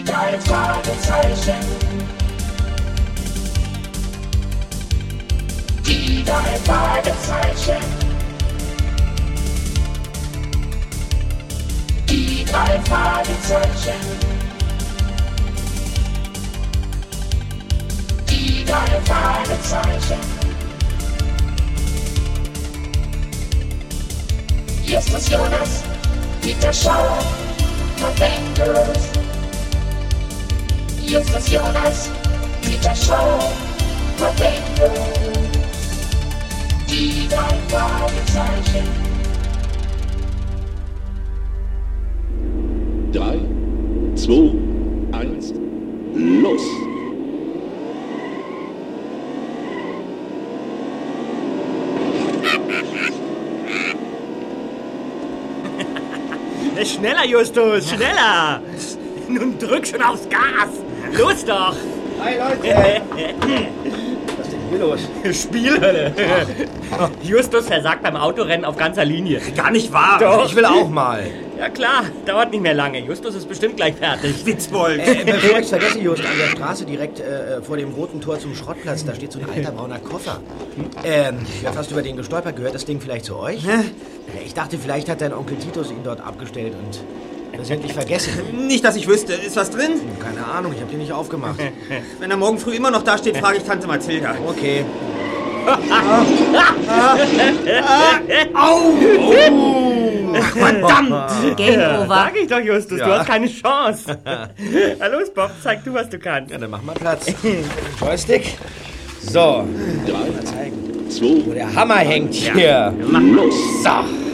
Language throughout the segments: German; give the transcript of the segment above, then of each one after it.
drei Fragezeichen. Die drei Fragezeichen. Die drei Fragezeichen. Die drei Fragezeichen. Hier ist das Jonas, Dieter Schauer und Bengels. Hier ist das Jonas, Dieter Schauer und Bengels. Die drei Fragezeichen. 3, 2, 1, los! Schneller, Justus, schneller! Nun drück schon aufs Gas! Los doch! Hi Leute! Was ist denn hier los? Spielhölle! Justus versagt beim Autorennen auf ganzer Linie. Gar nicht wahr! Doch. Ich will auch mal! Ja klar, dauert nicht mehr lange. Justus ist bestimmt gleich fertig. Witzbold! Bevor ich's vergesse, Just, an der Straße direkt vor dem roten Tor zum Schrottplatz, da steht so ein alter brauner Koffer. Ich hab fast über den gestolpert. Gehört das Ding vielleicht zu euch? Ich dachte, vielleicht hat dein Onkel Titus ihn dort abgestellt und versehentlich vergessen. Nicht, dass ich wüsste. Ist was drin? Keine Ahnung, ich hab den nicht aufgemacht. Wenn er morgen früh immer noch da steht, frage ich Tante Mathilda. Okay. Au! Ach, verdammt! Game over. Sag ich doch, Justus, Ja. du hast keine Chance. Na los, Bob, zeig du, was du kannst. Ja, dann mach mal Platz. Joystick. So. 3, Mal zeigen, 2, wo der Hammer hängt hier. Mach los. So.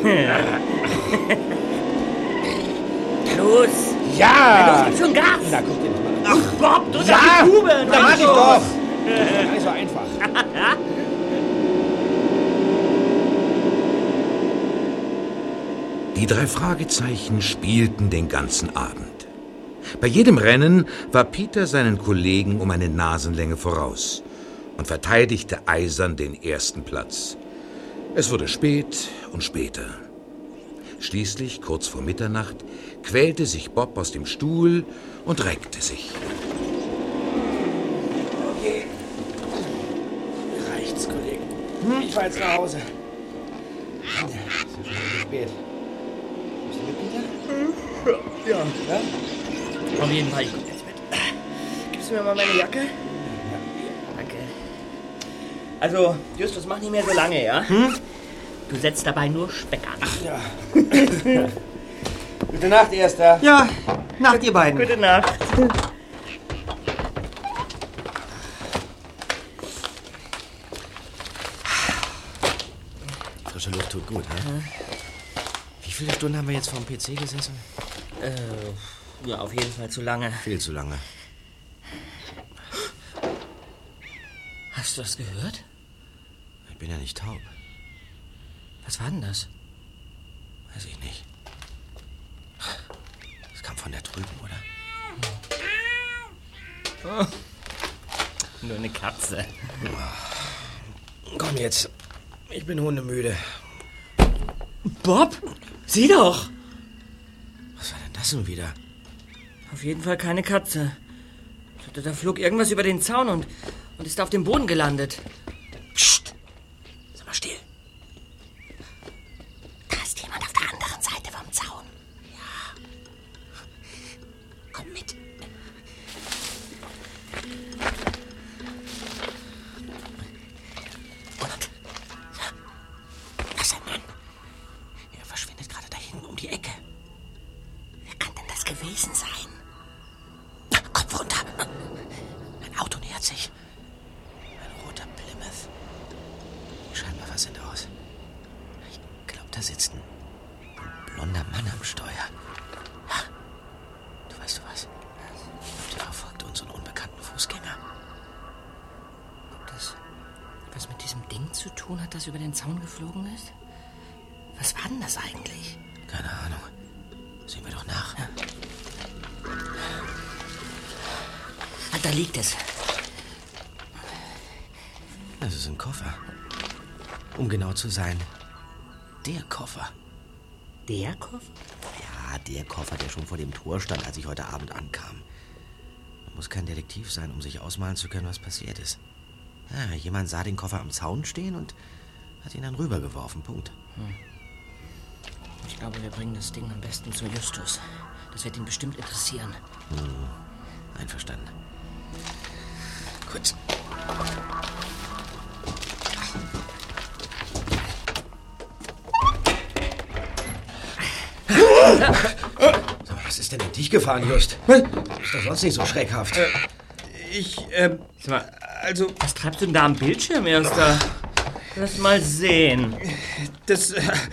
Los. Ja! Gib schon Gas. Na, guck dir das mal an. Ach, Bob, drück Ja, auf die Tube. da mach ich doch. Das ist gar nicht so einfach. Die drei Fragezeichen spielten den ganzen Abend. Bei jedem Rennen war Peter seinen Kollegen um eine Nasenlänge voraus und verteidigte eisern den ersten Platz. Es wurde spät und später. Schließlich, kurz vor Mitternacht, quälte sich Bob aus dem Stuhl und reckte sich. Okay. Reicht's, Kollegen. Ich fahr jetzt nach Hause. Es ist ja schon zu spät. Bist du mit, Peter? Ja. Auf jeden Fall, ich komm jetzt mit. Gibst du mir mal meine Jacke? Ja. Danke. Also, Justus, mach nicht mehr so lange, ja? Du setzt dabei nur Speck an. Ja. Gute Nacht, Erster. Ja, Nacht, ihr beiden. Gute Nacht. Die frische Luft tut gut, ne? Wie viele Stunden haben wir jetzt vorm PC gesessen? Ja, auf jeden Fall zu lange. Viel zu lange. Hast du das gehört? Ich bin ja nicht taub. Was war denn das? Weiß ich nicht. Das kam von da drüben, oder? Nur eine Katze. Komm jetzt. Ich bin hundemüde. Bob, sieh doch! Was war denn das nun wieder? Auf jeden Fall keine Katze. Da flog irgendwas über den Zaun und ist auf dem Boden gelandet. Psst! Sag mal still. Da ist jemand auf der anderen Seite vom Zaun. Ja. Komm mit. Und? Das ist ein Mann. Er verschwindet gerade da hinten um die Ecke. Wer kann denn das gewesen sein? Kopf runter. Ein Auto nähert sich. Ein roter Plymouth. Die Scheinwerfer sind aus. Ich glaube, da sitzt ein blonder Mann am Steuer. Ja. Du weißt du was? Der verfolgt uns, einen unbekannten Fußgänger. Ob das was mit diesem Ding zu tun hat, das über den Zaun geflogen ist? Was war denn das eigentlich? Keine Ahnung. Sehen wir doch nach. Ja. Da liegt es. Das ist ein Koffer. Um genau zu sein, der Koffer. Der Koffer? Ja, der Koffer, der schon vor dem Tor stand, als ich heute Abend ankam. Muss kein Detektiv sein, um sich ausmalen zu können, was passiert ist. Ja, jemand sah den Koffer am Zaun stehen und hat ihn dann rübergeworfen. Punkt. Ich glaube, wir bringen das Ding am besten zu Justus. Das wird ihn bestimmt interessieren. Einverstanden. Gut. So, was ist denn in dich gefahren, Just? Du bist doch sonst nicht so schreckhaft. Sag mal, also... Was treibst du denn da am Bildschirm, Erster? Lass mal sehen. Das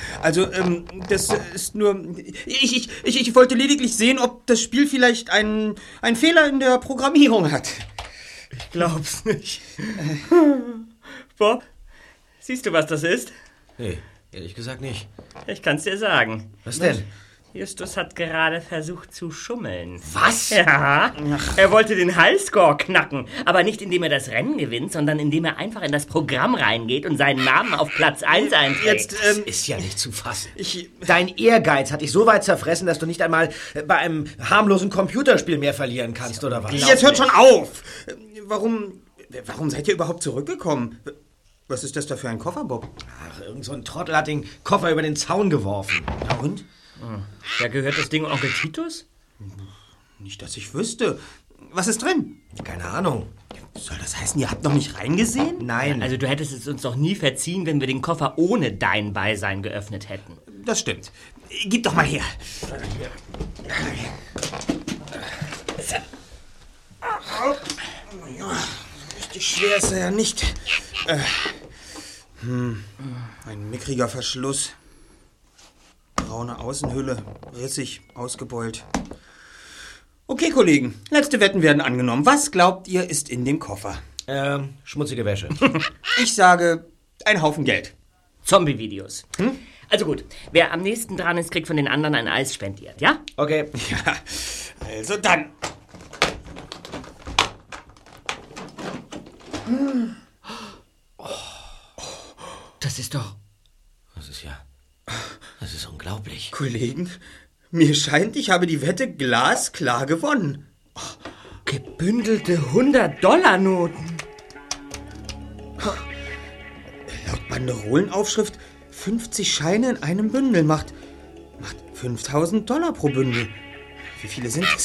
ist nur... Ich wollte lediglich sehen, ob das Spiel vielleicht einen Fehler in der Programmierung hat. Ich glaub's nicht. Bob, siehst du, was das ist? Nee, ehrlich gesagt nicht. Ich kann's dir sagen. Was denn? Justus hat gerade versucht zu schummeln. Was? Ja, er wollte den Highscore knacken. Aber nicht, indem er das Rennen gewinnt, sondern indem er einfach in das Programm reingeht und seinen Namen auf Platz 1 einträgt. Das ist ja nicht zu fassen. Dein Ehrgeiz hat dich so weit zerfressen, dass du nicht einmal bei einem harmlosen Computerspiel mehr verlieren kannst, oder was? Jetzt hört schon auf! Warum seid ihr überhaupt zurückgekommen? Was ist das da für ein Koffer, Bob? Ach, irgend so ein Trottel hat den Koffer über den Zaun geworfen. Na und? Ja, gehört das Ding Onkel Titus? Nicht, dass ich wüsste. Was ist drin? Keine Ahnung. Soll das heißen, ihr habt noch nicht reingesehen? Nein. Also du hättest es uns doch nie verziehen, wenn wir den Koffer ohne dein Beisein geöffnet hätten. Das stimmt. Gib doch mal her. Richtig schwer ist er ja nicht. Ein mickriger Verschluss. Braune Außenhülle, rissig, ausgebeult. Okay, Kollegen, letzte Wetten werden angenommen. Was glaubt ihr, ist in dem Koffer? Schmutzige Wäsche. Ich sage, ein Haufen Geld. Zombie-Videos. Also gut, wer am nächsten dran ist, kriegt von den anderen ein Eis spendiert, ja? Okay. Ja, also dann. Das ist doch... Das ist unglaublich. Kollegen, mir scheint, ich habe die Wette glasklar gewonnen. Gebündelte $100-Noten. Laut Banderolenaufschrift 50 Scheine in einem Bündel macht $5.000 pro Bündel. Wie viele sind es?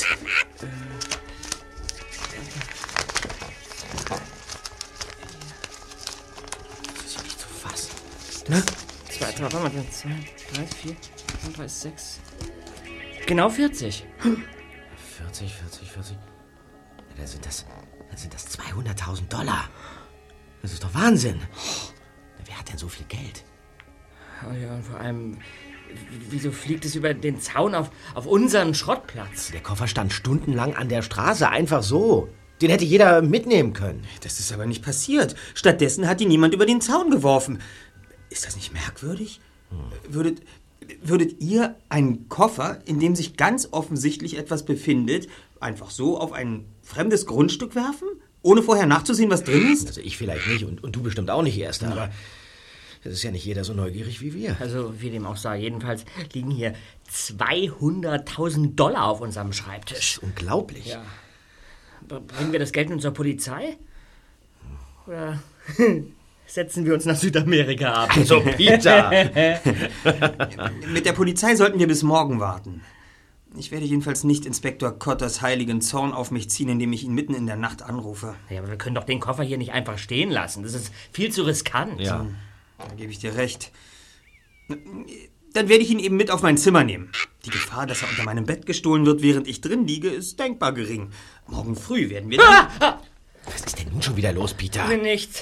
Das ist ja nicht zu fassen. Na? 2, 3, 4, 5, 3, 6. Genau 40. 40. Ja, dann sind das $200.000. Das ist doch Wahnsinn. Wer hat denn so viel Geld? Oh ja, und vor allem, wieso fliegt es über den Zaun auf unseren Schrottplatz? Der Koffer stand stundenlang an der Straße, einfach so. Den hätte jeder mitnehmen können. Das ist aber nicht passiert. Stattdessen hat ihn niemand über den Zaun geworfen. Ist das nicht merkwürdig? Würdet ihr einen Koffer, in dem sich ganz offensichtlich etwas befindet, einfach so auf ein fremdes Grundstück werfen? Ohne vorher nachzusehen, was drin ist? Also ich vielleicht nicht und du bestimmt auch nicht, Erster, aber es ist ja nicht jeder so neugierig wie wir. Also, wie dem auch sei, jedenfalls liegen hier $200.000 auf unserem Schreibtisch. Das ist unglaublich. Ja. Bringen wir das Geld nun zur Polizei? Oder setzen wir uns nach Südamerika ab? Also, Peter! Mit der Polizei sollten wir bis morgen warten. Ich werde jedenfalls nicht Inspektor Cotters heiligen Zorn auf mich ziehen, indem ich ihn mitten in der Nacht anrufe. Ja, aber wir können doch den Koffer hier nicht einfach stehen lassen. Das ist viel zu riskant. Ja. Da gebe ich dir recht. Dann werde ich ihn eben mit auf mein Zimmer nehmen. Die Gefahr, dass er unter meinem Bett gestohlen wird, während ich drin liege, ist denkbar gering. Morgen früh werden wir dann... Was ist denn nun schon wieder los, Peter? Nichts.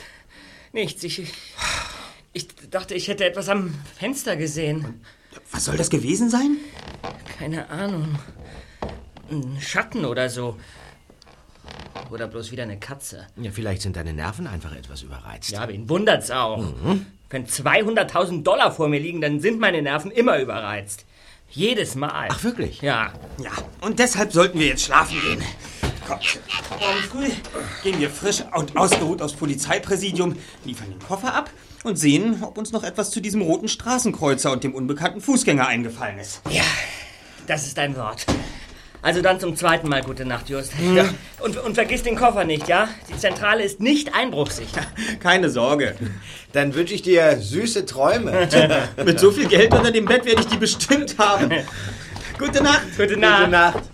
Ich dachte, ich hätte etwas am Fenster gesehen. Was soll das gewesen sein? Keine Ahnung. Ein Schatten oder so. Oder bloß wieder eine Katze. Ja, vielleicht sind deine Nerven einfach etwas überreizt. Ja, wen wundert's auch. Wenn $200.000 vor mir liegen, dann sind meine Nerven immer überreizt. Jedes Mal. Ach, wirklich? Ja. Ja, und deshalb sollten wir jetzt schlafen gehen. Kommt, morgen früh gehen wir frisch und ausgeruht aufs Polizeipräsidium, liefern den Koffer ab und sehen, ob uns noch etwas zu diesem roten Straßenkreuzer und dem unbekannten Fußgänger eingefallen ist. Ja, das ist ein Wort. Also dann zum zweiten Mal gute Nacht, Just. Ja. Und vergiss den Koffer nicht, ja? Die Zentrale ist nicht einbruchsicher. Keine Sorge. Dann wünsche ich dir süße Träume. Mit so viel Geld unter dem Bett werde ich die bestimmt haben. Gute Nacht. Gute Nacht. Gute Nacht.